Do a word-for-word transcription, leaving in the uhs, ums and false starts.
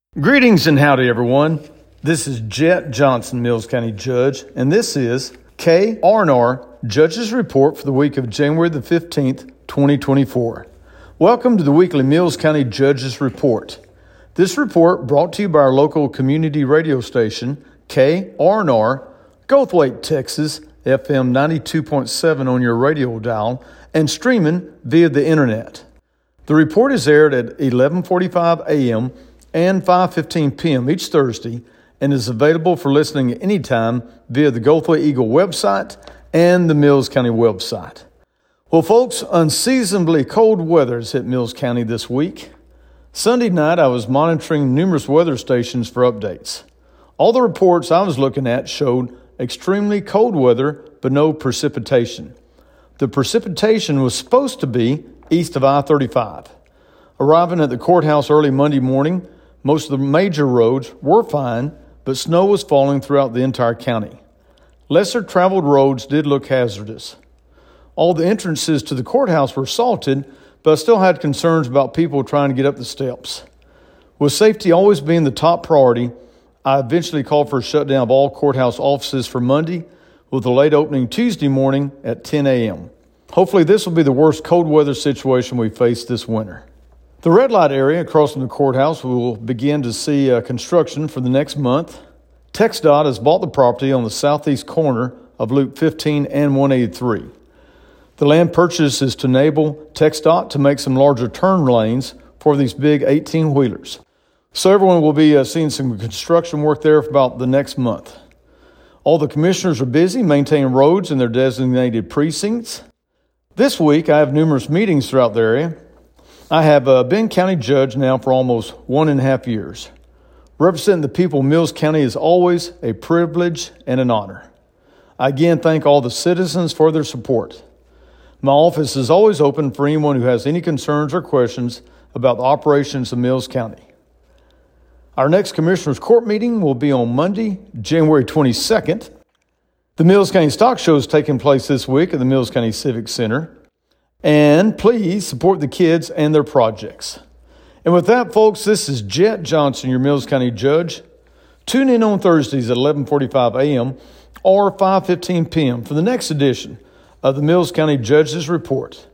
Greetings and howdy, everyone. This is Jet Johnson, Mills County Judge, and this is K R and R Judge's Report for the week of January the fifteenth, twenty twenty-four. Welcome to the weekly Mills County Judge's Report. This report brought to you by our local community radio station, K R and R, Goldthwaite, Texas, F M ninety-two point seven on your radio dial, and streaming via the internet. The report is aired at eleven forty-five a.m. and five fifteen p.m. each Thursday and is available for listening at any time via the Goldthwaite Eagle website and the Mills County website. Well, folks, unseasonably cold weather has hit Mills County this week. Sunday night, I was monitoring numerous weather stations for updates. All the reports I was looking at showed extremely cold weather, but no precipitation. The precipitation was supposed to be east of I thirty-five. Arriving at the courthouse early Monday morning, most of the major roads were fine, but snow was falling throughout the entire county. Lesser traveled roads did look hazardous. All the entrances to the courthouse were salted, but I still had concerns about people trying to get up the steps. With safety always being the top priority, I eventually called for a shutdown of all courthouse offices for Monday, with a late opening Tuesday morning at ten a.m. Hopefully this will be the worst cold weather situation we face this winter. The red light area across from the courthouse will begin to see uh, construction for the next month. TxDOT has bought the property on the southeast corner of Loop fifteen and one eighty-three. The land purchase is to enable TxDOT to make some larger turn lanes for these big eighteen-wheelers. So everyone will be uh, seeing some construction work there for about the next month. All the commissioners are busy maintaining roads in their designated precincts. This week, I have numerous meetings throughout the area. I have uh, been county judge now for almost one and a half years. Representing the people of Mills County is always a privilege and an honor. I again thank all the citizens for their support. My office is always open for anyone who has any concerns or questions about the operations of Mills County. Our next Commissioners Court meeting will be on Monday, January twenty-second. The Mills County Stock Show is taking place this week at the Mills County Civic Center. And please support the kids and their projects. And with that, folks, this is Jet Johnson, your Mills County Judge. Tune in on Thursdays at eleven forty-five a.m. or five fifteen p.m. for the next edition of the Mills County Judge's Report.